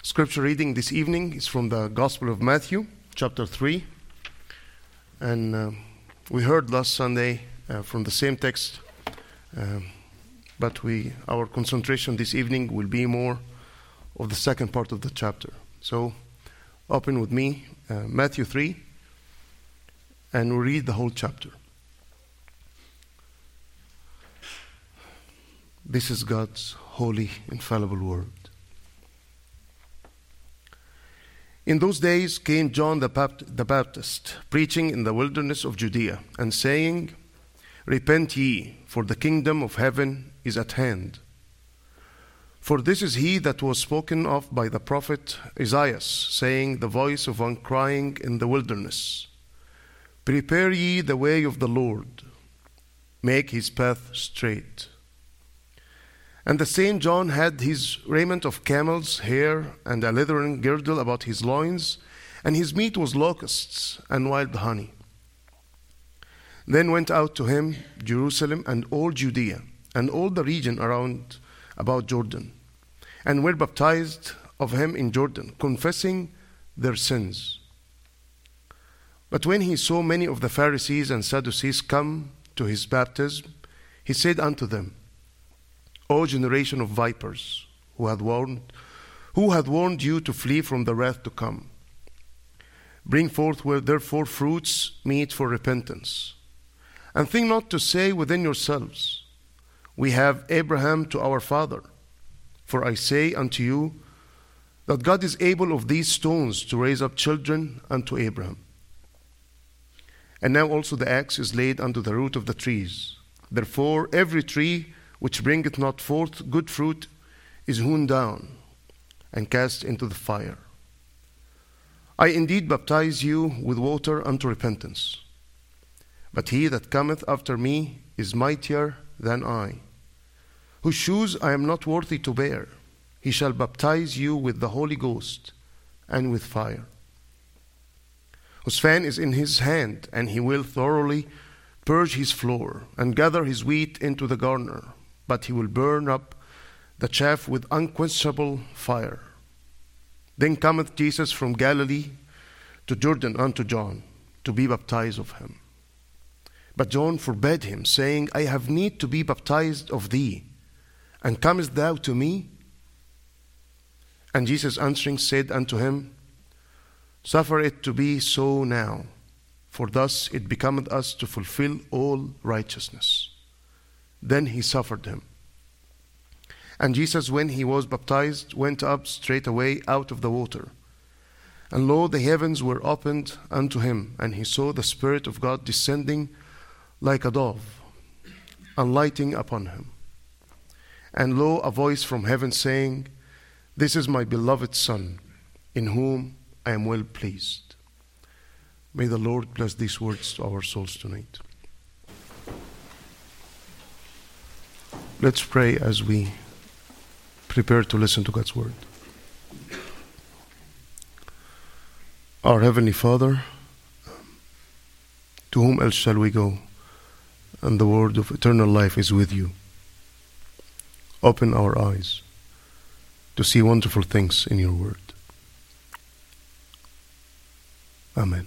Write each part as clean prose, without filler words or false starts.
Scripture reading this evening is from the Gospel of Matthew, chapter 3. And we heard last Sunday from the same text, but our concentration this evening will be more of the second part of the chapter. So open with me, Matthew 3, and we'll read the whole chapter. This is God's holy, infallible word. In those days came John the Baptist, preaching in the wilderness of Judea, and saying, Repent ye, for the kingdom of heaven is at hand. For this is he that was spoken of by the prophet Isaiah, saying, The voice of one crying in the wilderness, Prepare ye the way of the Lord, make his path straight. And the same John had his raiment of camel's hair and a leathern girdle about his loins, and his meat was locusts and wild honey. Then went out to him Jerusalem and all Judea and all the region around about Jordan, and were baptized of him in Jordan, confessing their sins. But when he saw many of the Pharisees and Sadducees come to his baptism, he said unto them, O generation of vipers, who hath warned you to flee from the wrath to come? Bring forth therefore fruits meet for repentance. And think not to say within yourselves, We have Abraham to our father. For I say unto you, that God is able of these stones to raise up children unto Abraham. And now also the axe is laid unto the root of the trees. Therefore every tree which bringeth not forth good fruit is hewn down and cast into the fire. I indeed baptize you with water unto repentance. But he that cometh after me is mightier than I, whose shoes I am not worthy to bear. He shall baptize you with the Holy Ghost and with fire, whose fan is in his hand, and he will thoroughly purge his floor and gather his wheat into the garner, but he will burn up the chaff with unquenchable fire. Then cometh Jesus from Galilee to Jordan unto John, to be baptized of him. But John forbade him, saying, I have need to be baptized of thee, and comest thou to me? And Jesus answering said unto him, Suffer it to be so now, for thus it becometh us to fulfill all righteousness. Then he suffered him. And Jesus, when he was baptized, went up straightway out of the water. And lo, the heavens were opened unto him, and he saw the Spirit of God descending like a dove, and lighting upon him. And lo, a voice from heaven saying, This is my beloved Son, in whom I am well pleased. May the Lord bless these words to our souls tonight. Let's pray as we prepare to listen to God's word. Our Heavenly Father, to whom else shall we go? And the word of eternal life is with you. Open our eyes to see wonderful things in your word. Amen.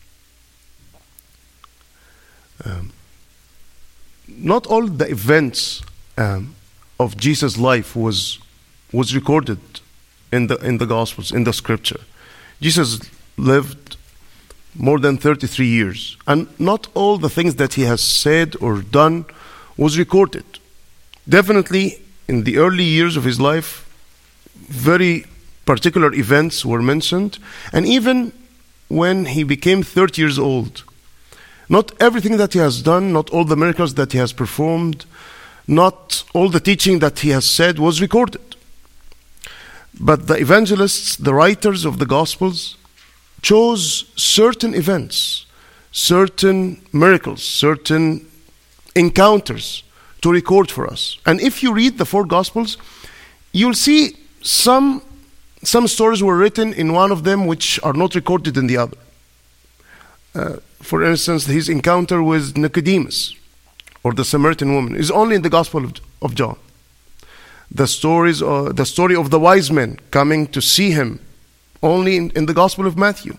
Not all the events of Jesus' life was recorded in the Gospels, in the Scripture. Jesus lived more than 33 years, and not all the things that he has said or done was recorded. Definitely, in the early years of his life, very particular events were mentioned, and even when he became 30 years old, not everything that he has done, not all the miracles that he has performed, not all the teaching that he has said was recorded. But the evangelists, the writers of the Gospels, chose certain events, certain miracles, certain encounters to record for us. And if you read the four Gospels, you'll see some stories were written in one of them which are not recorded in the other. For instance, his encounter with Nicodemus, or the Samaritan woman, is only in the Gospel of John. the story of the wise men coming to see him only in the Gospel of Matthew.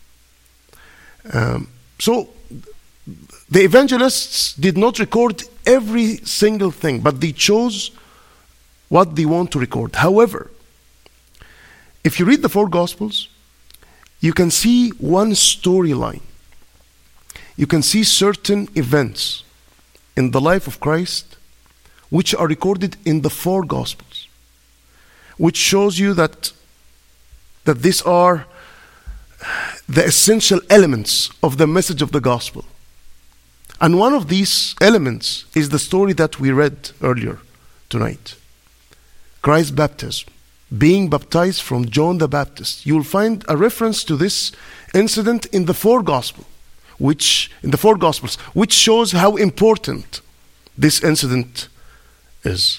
So the evangelists did not record every single thing, but they chose what they want to record. However, if you read the four Gospels, you can see one storyline. You can see certain events in the life of Christ which are recorded in the four Gospels, which shows you that these are the essential elements of the message of the Gospel. And one of these elements is the story that we read earlier tonight. Christ's baptism, being baptized from John the Baptist. You will find a reference to this incident in the four Gospels, which shows how important this incident is.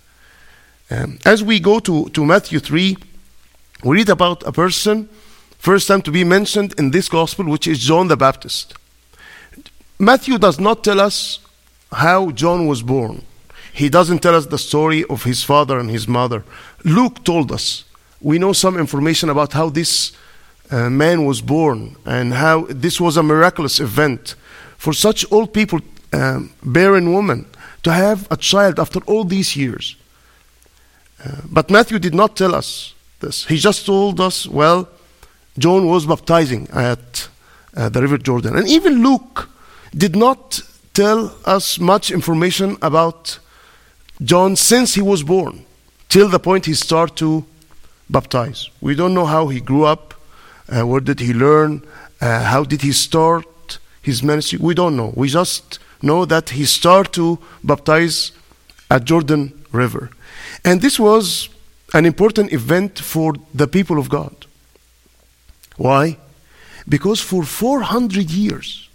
As we go to Matthew 3, we read about a person, first time to be mentioned in this Gospel, which is John the Baptist. Matthew does not tell us how John was born. He doesn't tell us the story of his father and his mother. Luke told us. We know some information about how this man was born and how this was a miraculous event for such old people, barren women, to have a child after all these years. But Matthew did not tell us this. He just told us, well, John was baptizing at the River Jordan. And even Luke did not tell us much information about John since he was born, till the point he started to baptize. We don't know how he grew up, where did he learn, how did he start his ministry. We don't know. We just know that he started to baptize at Jordan River. And this was an important event for the people of God. Why? Because for 400 years,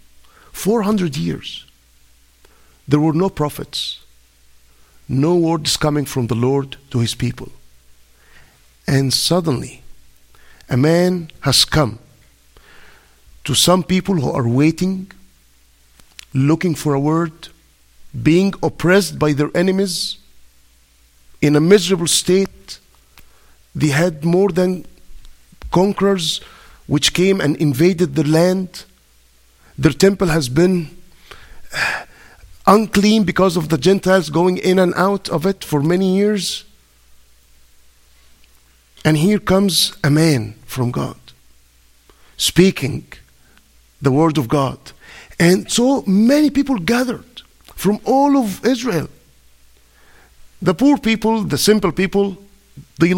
there were no prophets. No words coming from the Lord to his people. And suddenly, a man has come to some people who are waiting, looking for a word, being oppressed by their enemies, in a miserable state. They had more than conquerors which came and invaded their land. Their temple has been unclean because of the Gentiles going in and out of it for many years. And here comes a man from God, speaking the word of God. And so many people gathered from all of Israel. The poor people, the simple people, they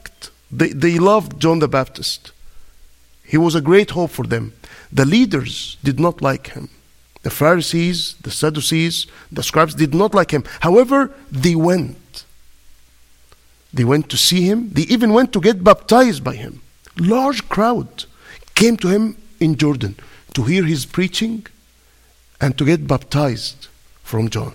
loved John the Baptist. He was a great hope for them. The leaders did not like him. The Pharisees, the Sadducees, the scribes did not like him. However, they went. They went to see him. They even went to get baptized by him. Large crowd came to him in Jordan to hear his preaching and to get baptized from John.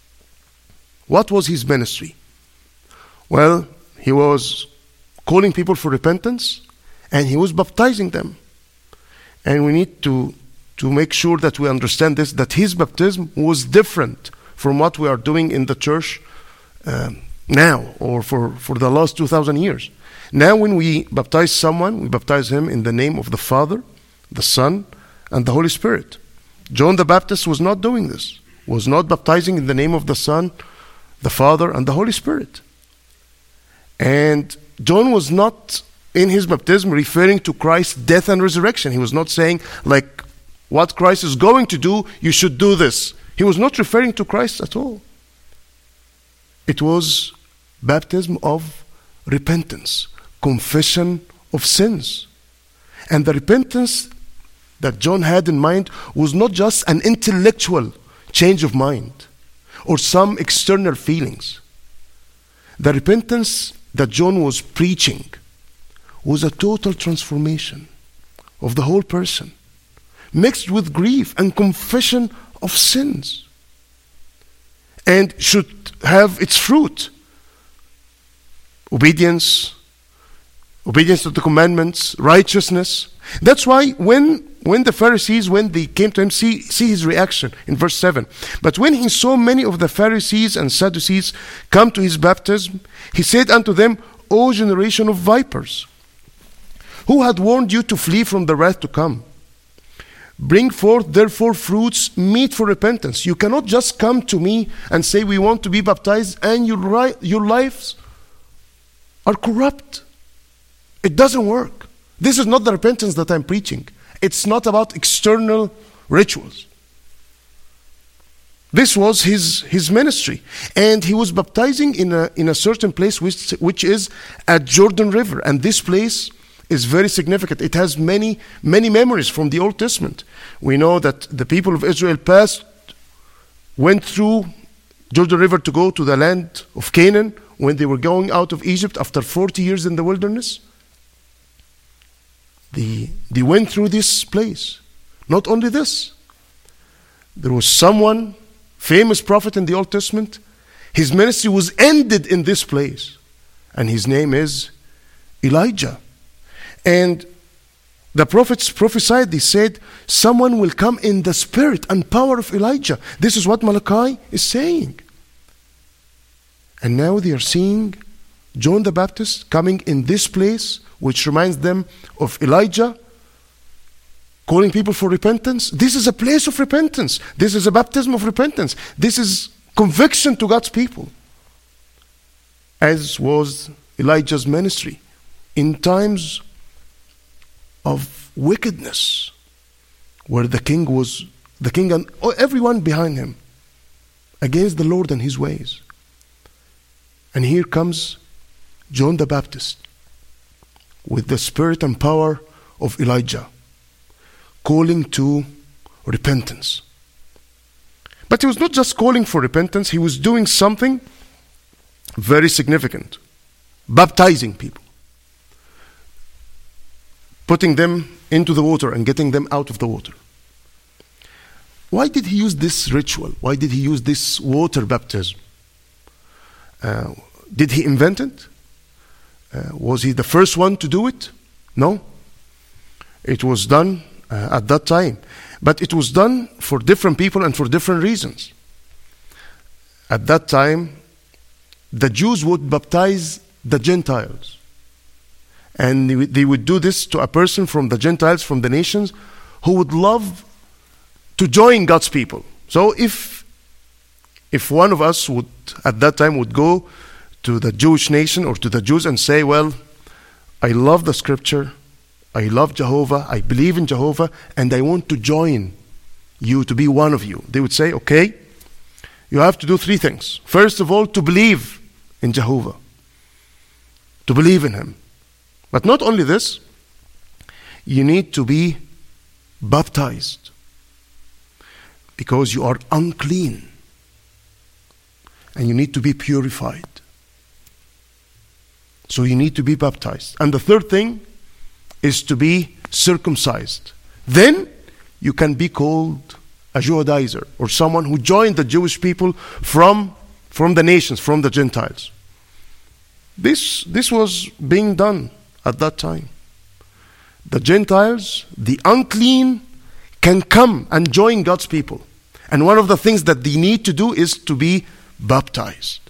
What was his ministry? Well, he was calling people for repentance and he was baptizing them. And we need to make sure that we understand this, that his baptism was different from what we are doing in the church now or for the last 2,000 years. Now when we baptize someone, we baptize him in the name of the Father, the Son, and the Holy Spirit. John the Baptist was not doing this, was not baptizing in the name of the Son, the Father, and the Holy Spirit. And John was not in his baptism referring to Christ's death and resurrection. He was not saying, like, what Christ is going to do, you should do this. He was not referring to Christ at all. It was baptism of repentance, confession of sins. And the repentance that John had in mind was not just an intellectual change of mind or some external feelings. The repentance that John was preaching was a total transformation of the whole person, mixed with grief and confession of sins, and should have its fruit. Obedience to the commandments, righteousness. That's why when when the Pharisees, when they came to him, see his reaction in verse 7. But when he saw many of the Pharisees and Sadducees come to his baptism, he said unto them, O generation of vipers, who had warned you to flee from the wrath to come? Bring forth therefore fruits meet for repentance. You cannot just come to me and say we want to be baptized and your lives are corrupt. It doesn't work. This is not the repentance that I'm preaching. It's not about external rituals. This was his ministry. And he was baptizing in a certain place which is at Jordan River. And this place is very significant. It has many memories from the Old Testament. We know that the people of Israel went through Jordan River to go to the land of Canaan when they were going out of Egypt after 40 years in the wilderness. They went through this place. Not only this, there was someone, famous prophet in the Old Testament, his ministry was ended in this place. And his name is Elijah. And the prophets prophesied, they said, someone will come in the spirit and power of Elijah. This is what Malachi is saying. And now they are seeing John the Baptist coming in this place, which reminds them of Elijah, calling people for repentance. This is a place of repentance. This is a baptism of repentance. This is conviction to God's people, as was Elijah's ministry in times of wickedness, where the king and everyone behind him against the Lord and his ways. And here comes John the Baptist with the spirit and power of Elijah, calling to repentance. But he was not just calling for repentance, he was doing something very significant, baptizing people, putting them into the water and getting them out of the water. Why did he use this ritual? Why did he use this water baptism? Did he invent it? Was he the first one to do it? No. It was done at that time. But it was done for different people and for different reasons. At that time, the Jews would baptize the Gentiles. And they would do this to a person from the Gentiles, from the nations, who would love to join God's people. So if one of us would, at that time, would go to the Jewish nation or to the Jews and say, well, I love the scripture, I love Jehovah, I believe in Jehovah, and I want to join you, to be one of you. They would say, okay, you have to do three things. First of all, to believe in Jehovah, to believe in him. But not only this, you need to be baptized because you are unclean and you need to be purified. So you need to be baptized. And the third thing is to be circumcised. Then you can be called a Judaizer, or someone who joined the Jewish people from the nations, from the Gentiles. This was being done at that time. The Gentiles, the unclean, can come and join God's people. And one of the things that they need to do is to be baptized.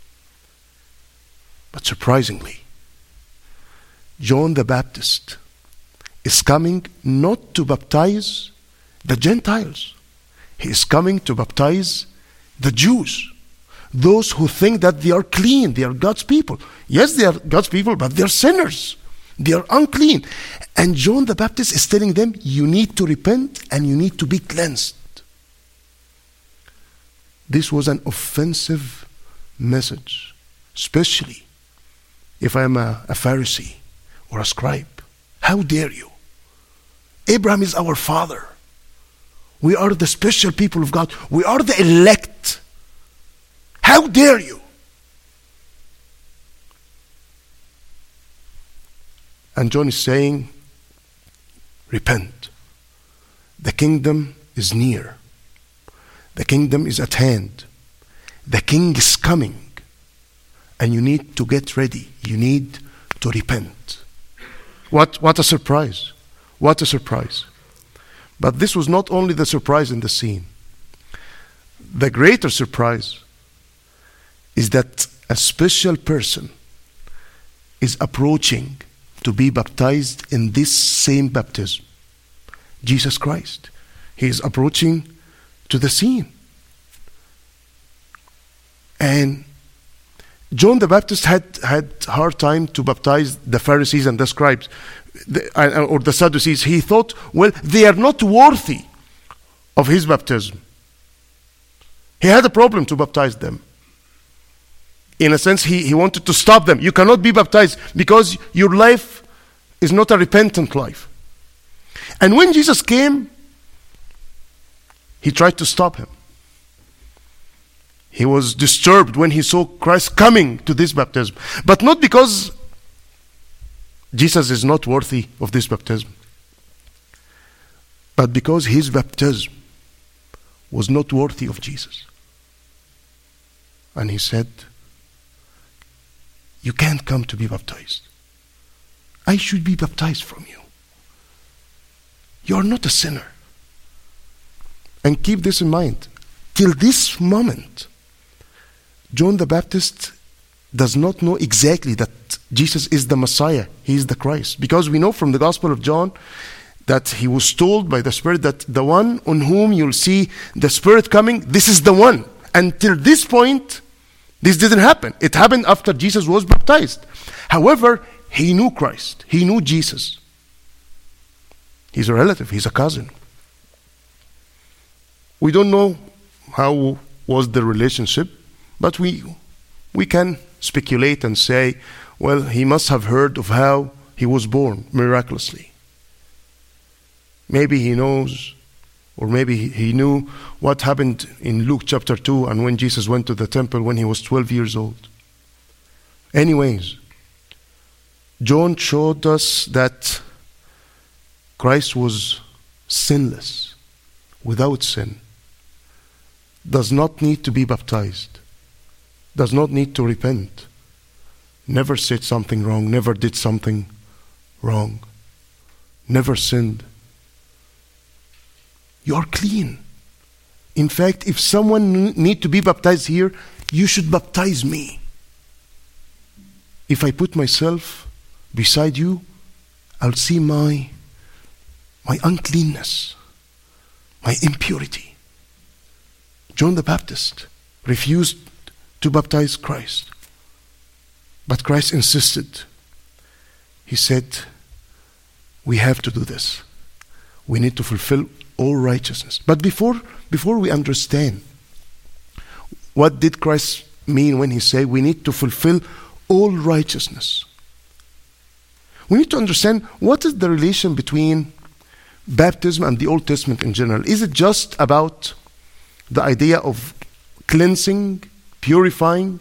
But surprisingly, John the Baptist is coming not to baptize the Gentiles. He is coming to baptize the Jews, those who think that they are clean, they are God's people. Yes, they are God's people, but they are sinners. They are unclean. And John the Baptist is telling them, you need to repent and you need to be cleansed. This was an offensive message, especially if I am a Pharisee or a scribe. How dare you? Abraham is our father. We are the special people of God. We are the elect. How dare you? And John is saying, repent. The kingdom is near. The kingdom is at hand. The king is coming. And you need to get ready. You need to repent. What a surprise. What a surprise. But this was not only the surprise in the scene. The greater surprise is that a special person is approaching to be baptized in this same baptism. Jesus Christ. He is approaching to the scene. And John the Baptist had hard time to baptize the Pharisees and the scribes or the Sadducees. He thought, well, they are not worthy of his baptism. He had a problem to baptize them. In a sense, he wanted to stop them. You cannot be baptized because your life is not a repentant life. And when Jesus came, he tried to stop him. He was disturbed when he saw Christ coming to this baptism. But not because Jesus is not worthy of this baptism, but because his baptism was not worthy of Jesus. And he said, you can't come to be baptized. I should be baptized from you. You are not a sinner. And keep this in mind. Till this moment, John the Baptist does not know exactly that Jesus is the Messiah. He is the Christ. Because we know from the Gospel of John that he was told by the Spirit that the one on whom you'll see the Spirit coming, this is the one. Until this point, this didn't happen. It happened after Jesus was baptized. However, he knew Christ. He knew Jesus. He's a relative. He's a cousin. We don't know how was the relationship, but we can speculate and say, well, he must have heard of how he was born miraculously. Maybe he knows, or maybe he knew what happened in Luke chapter 2 and when Jesus went to the temple when he was 12 years old. Anyways, John showed us that Christ was sinless, without sin, does not need to be baptized, does not need to repent, never said something wrong, never did something wrong, never sinned. You are clean. In fact, if someone need to be baptized here, you should baptize me. If I put myself beside you, I'll see my uncleanness, my impurity. John the Baptist refused to baptize Christ, but Christ insisted. He said, we have to do this. We need to fulfill all righteousness. But before we understand what did Christ mean when he said we need to fulfill all righteousness, we need to understand what is the relation between baptism and the Old Testament in general. Is it just about the idea of cleansing, purifying?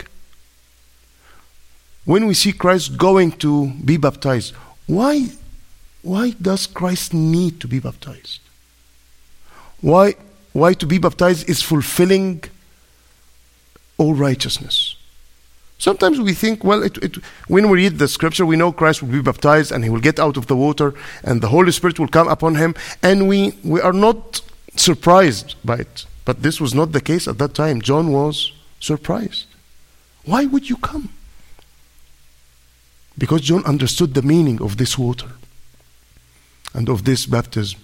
When we see Christ going to be baptized, why does Christ need to be baptized? Why to be baptized is fulfilling all righteousness. Sometimes we think, well, when we read the scripture, we know Christ will be baptized and he will get out of the water and the Holy Spirit will come upon him, and we are not surprised by it. But this was not the case at that time. John was surprised. Why would you come? Because John understood the meaning of this water and of this baptism,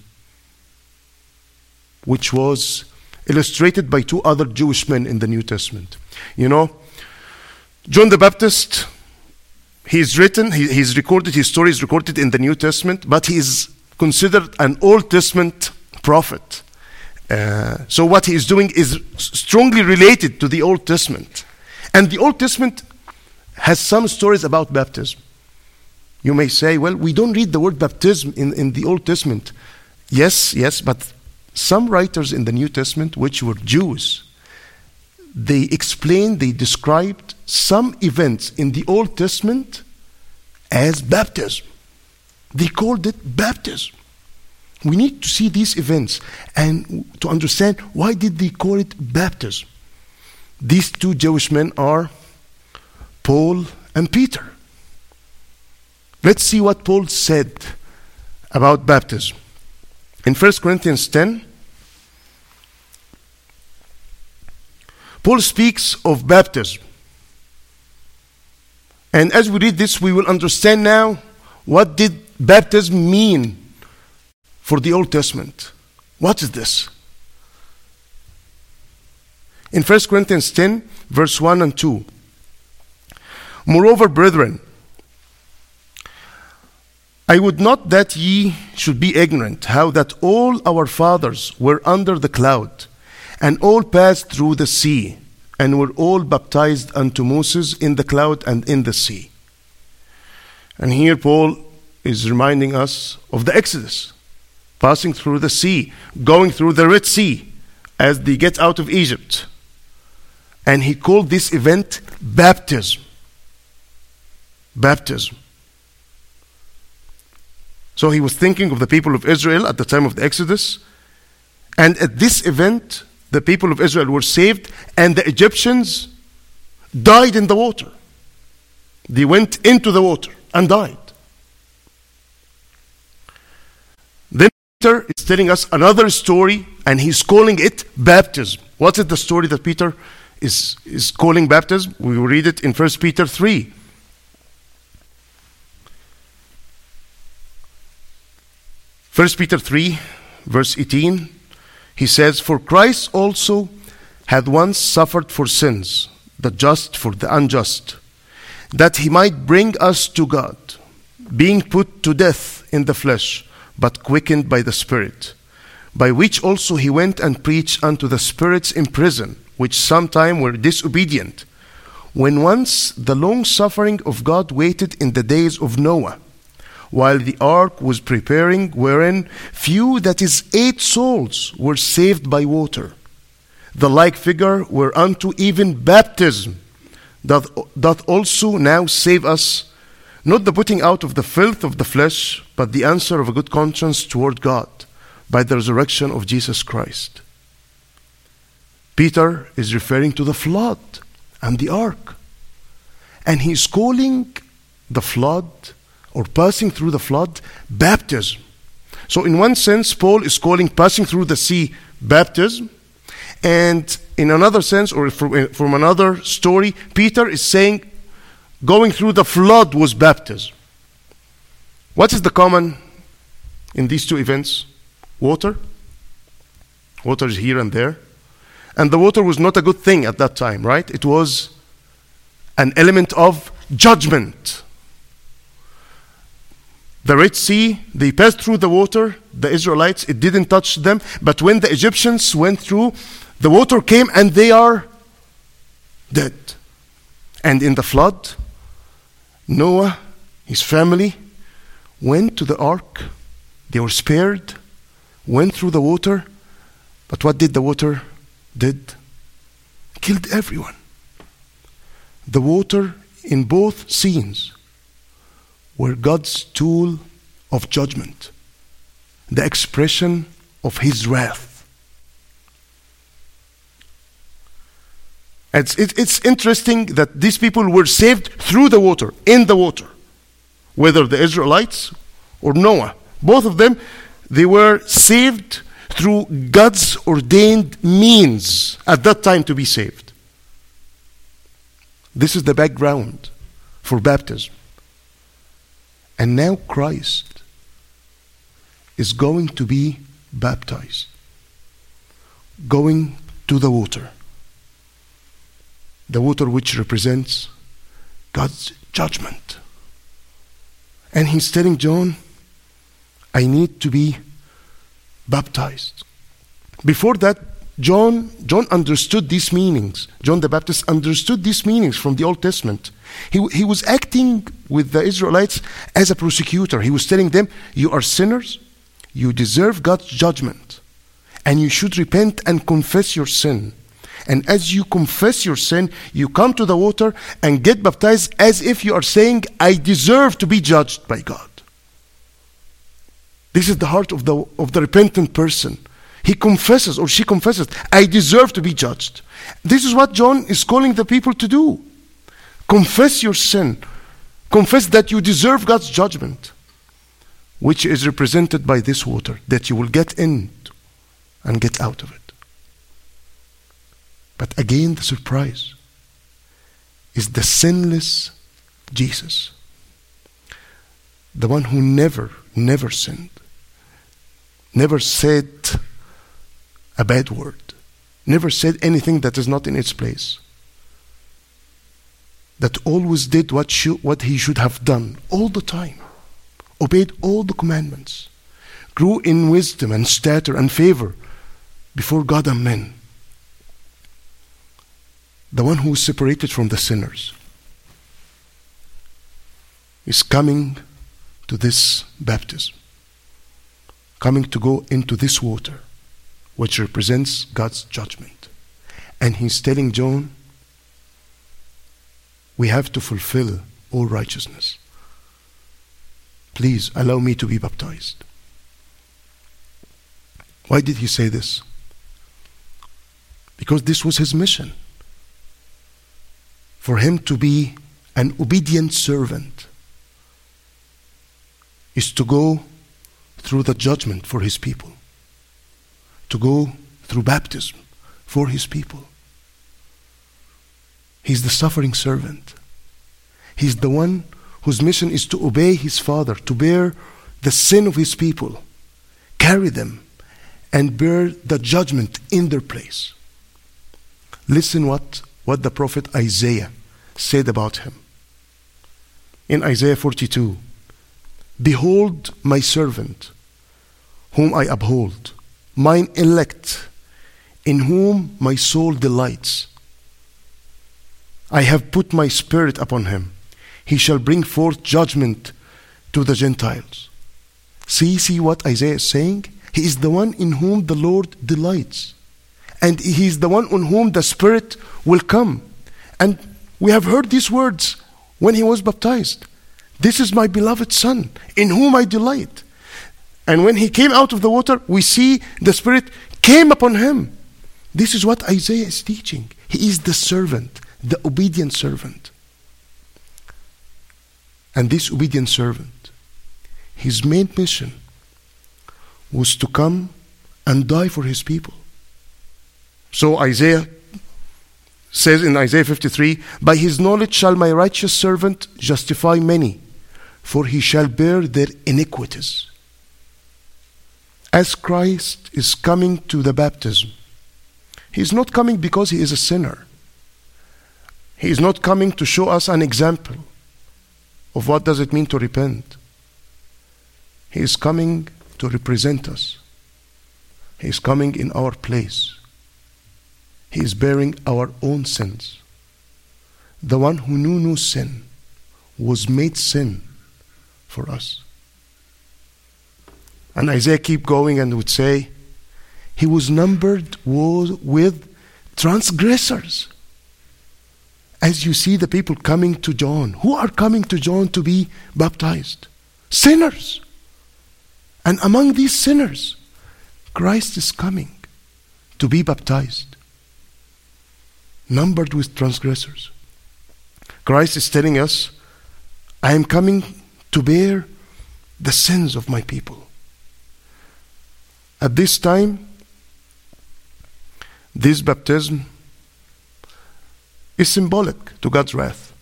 which was illustrated by two other Jewish men in the New Testament. You know, John the Baptist, he's recorded, his story is recorded in the New Testament, but he is considered an Old Testament prophet. So what he is doing is strongly related to the Old Testament. And the Old Testament has some stories about baptism. You may say, well, we don't read the word baptism in the Old Testament. Yes, but some writers in the New Testament, which were Jews, they described some events in the Old Testament as baptism. They called it baptism. We need to see these events and to understand why did they call it baptism. These two Jewish men are Paul and Peter. Let's see what Paul said about baptism. In 1 Corinthians 10, Paul speaks of baptism. And as we read this, we will understand now what did baptism mean for the Old Testament. What is this? In 1 Corinthians 10, verse 1 and 2. Moreover, brethren, I would not that ye should be ignorant, how that all our fathers were under the cloud, and all passed through the sea, and were all baptized unto Moses in the cloud and in the sea. And here Paul is reminding us of the Exodus, passing through the sea, going through the Red Sea as they get out of Egypt. And he called this event baptism. Baptism. So he was thinking of the people of Israel at the time of the Exodus. And at this event, the people of Israel were saved, and the Egyptians died in the water. They went into the water and died. Then Peter is telling us another story, and he's calling it baptism. What is the story that Peter is calling baptism? We will read it in 1 Peter 3. 1 Peter 3, verse 18, he says, For Christ also had once suffered for sins, the just for the unjust, that he might bring us to God, being put to death in the flesh, but quickened by the Spirit, by which also he went and preached unto the spirits in prison, which sometime were disobedient, when once the long suffering of God waited in the days of Noah, while the ark was preparing, wherein few, that is 8 souls, were saved by water. The like figure whereunto even baptism doth also now save us, not the putting out of the filth of the flesh, but the answer of a good conscience toward God, by the resurrection of Jesus Christ. Peter is referring to the flood and the ark. And he's calling the flood, or passing through the flood, baptism. So in one sense, Paul is calling passing through the sea baptism. And in another sense, or from another story, Peter is saying going through the flood was baptism. What is the common in these two events? Water. Water is here and there. And the water was not a good thing at that time, right? It was an element of judgment. The Red Sea, they passed through the water, the Israelites, it didn't touch them. But when the Egyptians went through, the water came and they are dead. And in the flood, Noah, his family, went to the ark. They were spared, went through the water. But what did the water did? Killed everyone. The water in both scenes were God's tool of judgment, the expression of his wrath. It's interesting that these people were saved through the water, in the water, whether the Israelites or Noah. Both of them, they were saved through God's ordained means at that time to be saved. This is the background for baptism. And now Christ is going to be baptized, going to the water which represents God's judgment. And he's telling John, I need to be baptized. Before that, John understood these meanings. John the Baptist understood these meanings from the Old Testament. He was acting with the Israelites as a prosecutor. He was telling them, you are sinners, you deserve God's judgment, and you should repent and confess your sin. And as you confess your sin, you come to the water and get baptized as if you are saying, I deserve to be judged by God. This is the heart of the repentant person. He confesses, or she confesses, I deserve to be judged. This is what John is calling the people to do. Confess your sin. Confess that you deserve God's judgment. which is represented by this water, that you will get in and get out of it. But again, the surprise is the sinless Jesus, the one who never sinned, never said a bad word, never said anything that is not in its place, that always did what he should have done all the time, obeyed all the commandments, grew in wisdom and stature and favor before God and men, the one who is separated from the sinners, is coming to this baptism, coming to go into this water, which represents God's judgment. And he's telling John, we have to fulfill all righteousness. Please allow me to be baptized. Why did he say this? Because this was his mission. For him to be an obedient servant is to go through the judgment for his people, to go through baptism for his people. He's the suffering servant. He's the one whose mission is to obey his Father, to bear the sin of his people, carry them, and bear the judgment in their place. Listen what the prophet Isaiah said about him. In Isaiah 42, behold my servant, whom I uphold, mine elect, in whom my soul delights. I have put my spirit upon him. He shall bring forth judgment to the Gentiles. See what Isaiah is saying? He is the one in whom the Lord delights. And he is the one on whom the Spirit will come. And we have heard these words when he was baptized. This is my beloved Son, in whom I delight. And when he came out of the water, we see the Spirit came upon him. This is what Isaiah is teaching. He is the servant, the obedient servant. And this obedient servant, his main mission was to come and die for his people. So Isaiah says in Isaiah 53, by his knowledge shall my righteous servant justify many, for he shall bear their iniquities. As Christ is coming to the baptism, he is not coming because he is a sinner. He is not coming to show us an example of what does it mean to repent. He is coming to represent us. He is coming in our place. He is bearing our own sins. The one who knew no sin was made sin for us. And Isaiah keep going and would say, he was numbered with transgressors. As you see the people coming to John, who are coming to John to be baptized? Sinners. And among these sinners, Christ is coming to be baptized, numbered with transgressors. Christ is telling us, I am coming to bear the sins of my people. At this time, this baptism is symbolic to God's wrath,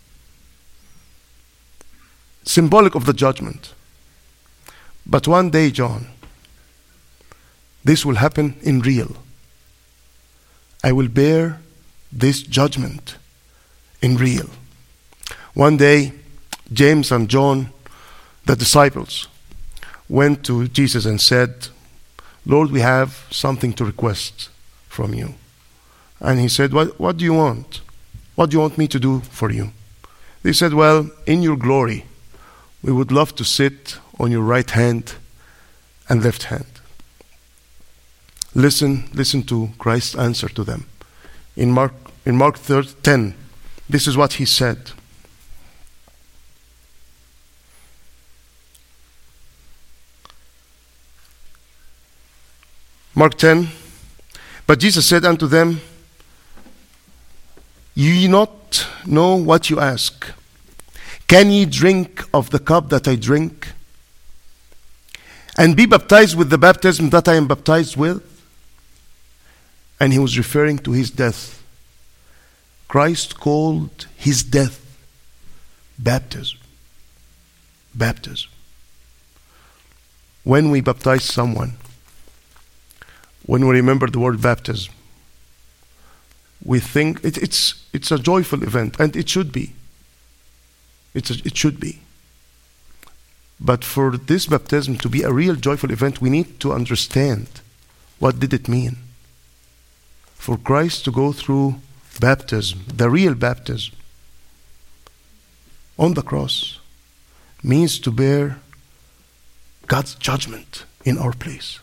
symbolic of the judgment. But one day, John, this will happen in real. I will bear this judgment in real. One day, James and John, the disciples, went to Jesus and said, Lord, we have something to request from you. And he said, what do you want? What do you want me to do for you? They said, well, in your glory, we would love to sit on your right hand and left hand. Listen to Christ's answer to them. In Mark 10, this is what he said. Mark 10, but Jesus said unto them, ye not know what you ask. Can ye drink of the cup that I drink? and be baptized with the baptism that I am baptized with. And he was referring to his death. Christ called his death baptism. Baptism. When we baptize someone, when we remember the word baptism, we think it's a joyful event, and it should be. It should be. But for this baptism to be a real joyful event, we need to understand what did it mean. For Christ to go through baptism, the real baptism, on the cross, means to bear God's judgment in our place.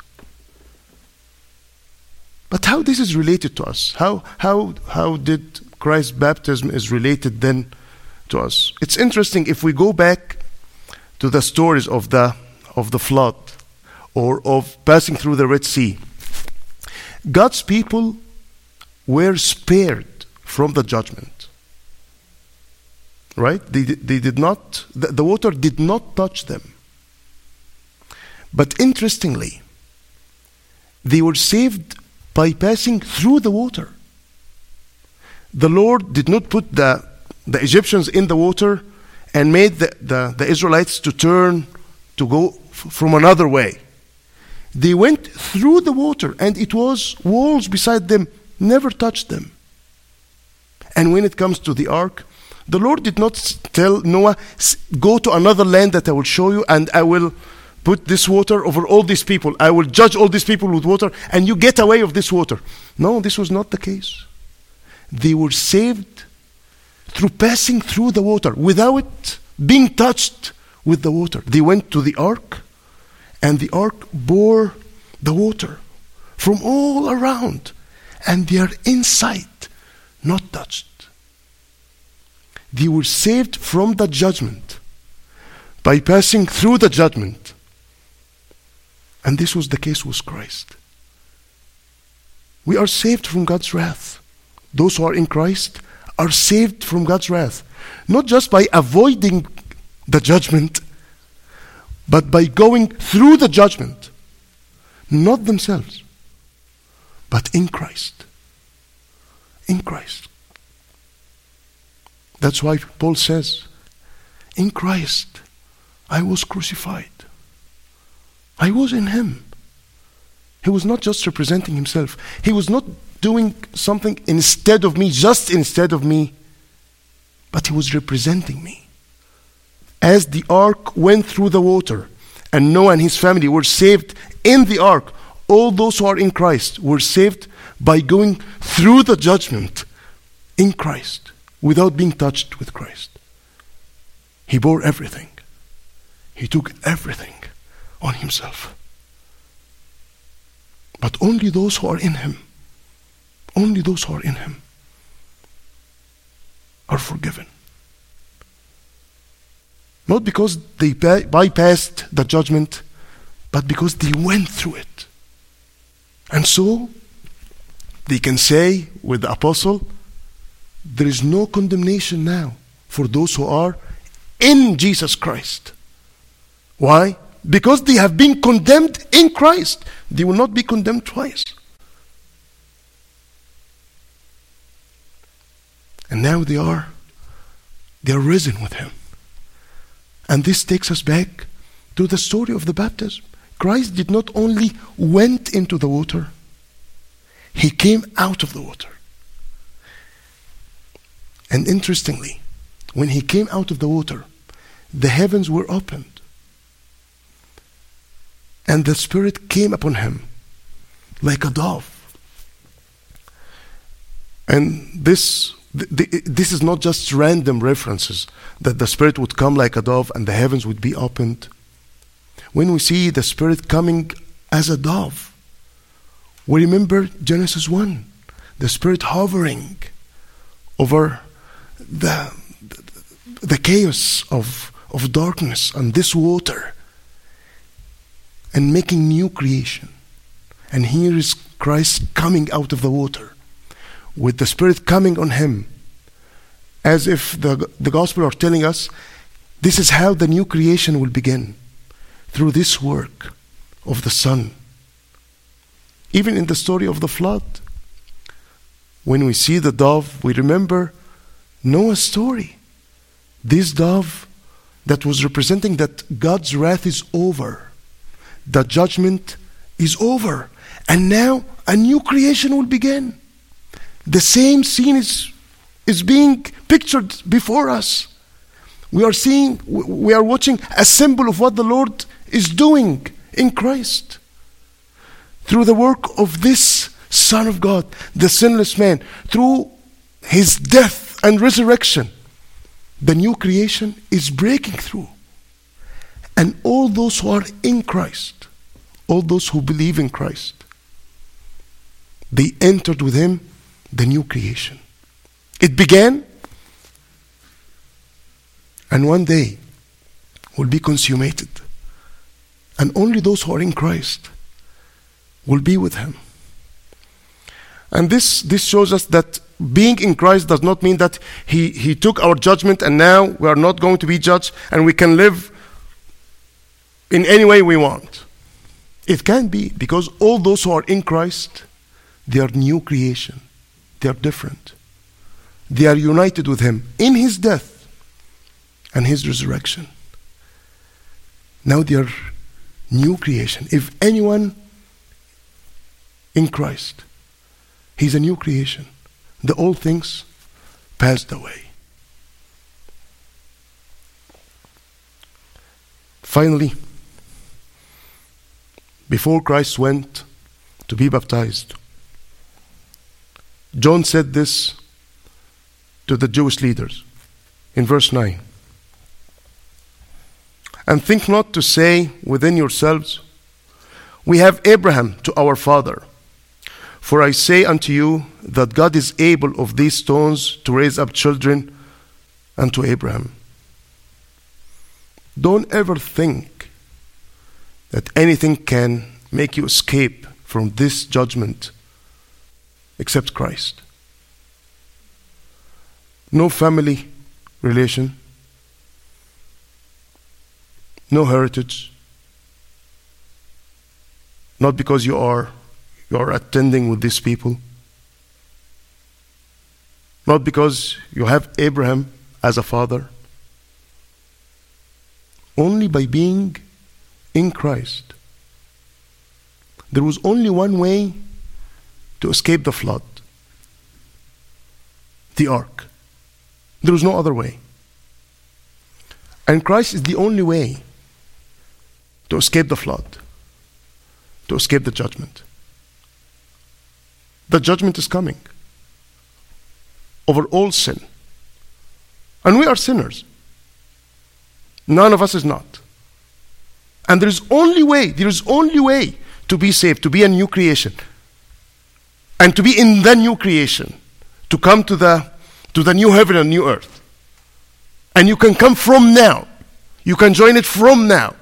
But how this is related to us? How did Christ's baptism is related then to us? It's interesting if we go back to the stories of the flood or of passing through the Red Sea. God's people were spared from the judgment. Right? They did not, the water did not touch them. But interestingly, they were saved by passing through the water. The Lord did not put the Egyptians in the water and made the Israelites to turn to go from another way. They went through the water, and it was walls beside them, never touched them. And when it comes to the ark, the Lord did not tell Noah, go to another land that I will show you, and I will put this water over all these people. I will judge all these people with water, and you get away of this water. No, this was not the case. They were saved through passing through the water without being touched with the water. They went to the ark, and the ark bore the water from all around, and they are inside, not touched. They were saved from the judgment by passing through the judgment. And this was the case with Christ. We are saved from God's wrath. Those who are in Christ are saved from God's wrath, not just by avoiding the judgment, but by going through the judgment, not themselves, but in Christ. In Christ. That's why Paul says, in Christ I was crucified. I was in him. He was not just representing himself. He was not doing something instead of me, just instead of me, but he was representing me. As the ark went through the water, and Noah and his family were saved in the ark, all those who are in Christ were saved by going through the judgment in Christ, without being touched with Christ. He bore everything. He took everything on himself. But only those who are in him, only those who are in him are forgiven. Not because they bypassed the judgment, but because they went through it. And so, they can say with the apostle, there is no condemnation now for those who are in Jesus Christ. Why? Because they have been condemned in Christ. They will not be condemned twice. And now they are risen with him. And this takes us back to the story of the baptism. Christ did not only went into the water, he came out of the water. And interestingly, when he came out of the water, the heavens were opened. And the Spirit came upon him like a dove. And this is not just random references that the Spirit would come like a dove and the heavens would be opened. When we see the Spirit coming as a dove, we remember Genesis 1, the Spirit hovering over the chaos of darkness and this water and making new creation. And here is Christ coming out of the water with the Spirit coming on him, as if the gospel are telling us this is how the new creation will begin, through this work, of the Son. Even in the story of the flood, when we see the dove, we remember Noah's story. This dove that was representing that God's wrath is over. The judgment is over. And now a new creation will begin. The same scene is being pictured before us. We are watching a symbol of what the Lord is doing in Christ. Through the work of this Son of God, the sinless man, through his death and resurrection, the new creation is breaking through. And all those who are in Christ, all those who believe in Christ, they entered with him the new creation. It began, and one day will be consummated. And only those who are in Christ will be with him. And this shows us that being in Christ does not mean that he took our judgment and now we are not going to be judged and we can live in any way we want. It can be, because all those who are in Christ, they are new creation. They are different. They are united with him in his death and his resurrection. Now they are new creation. If anyone in Christ, he's a new creation. The old things passed away. Finally, before Christ went to be baptized, John said this to the Jewish leaders in verse 9. And think not to say within yourselves, we have Abraham to our father. For I say unto you that God is able of these stones to raise up children unto Abraham. Don't ever think that anything can make you escape from this judgment except Christ. No family relation, no heritage, not because you are attending with these people, not because you have Abraham as a father, only by being in Christ. There was only one way to escape the flood: the ark. There was no other way. And Christ is the only way to escape the flood, to escape the judgment. The judgment is coming over all sin. And we are sinners. None of us is not. And there is only way to be saved, to be a new creation. And to be in the new creation, to come to the new heaven and new earth. And you can come from now. You can join it from now.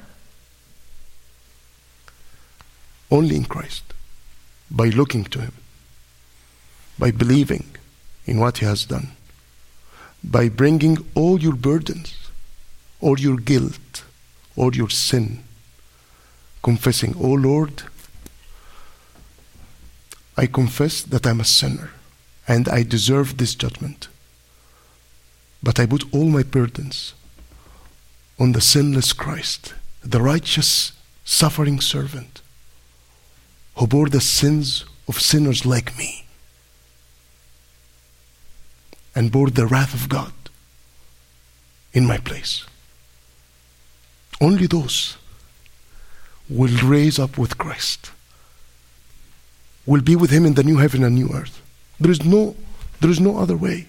Only in Christ. By looking to him. By believing in what he has done. By bringing all your burdens, all your guilt, all your sin. Confessing, "Oh Lord, I confess that I'm a sinner and I deserve this judgment. But I put all my burdens on the sinless Christ, the righteous, suffering servant who bore the sins of sinners like me and bore the wrath of God in my place." Only those will raise up with Christ, will be with him in the new heaven and new earth. There is no other way.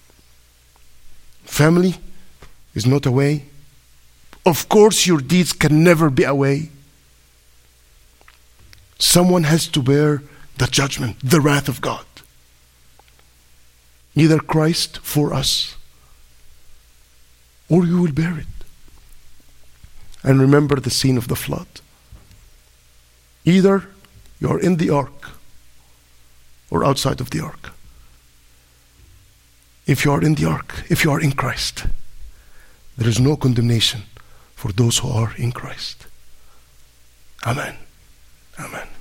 Family is not a way. Of course, your deeds can never be a way. Someone has to bear the judgment, the wrath of God. Either Christ for us, or you will bear it. And remember the scene of the flood. Either you are in the ark or outside of the ark. If you are in the ark, if you are in Christ, there is no condemnation for those who are in Christ. Amen. Amen.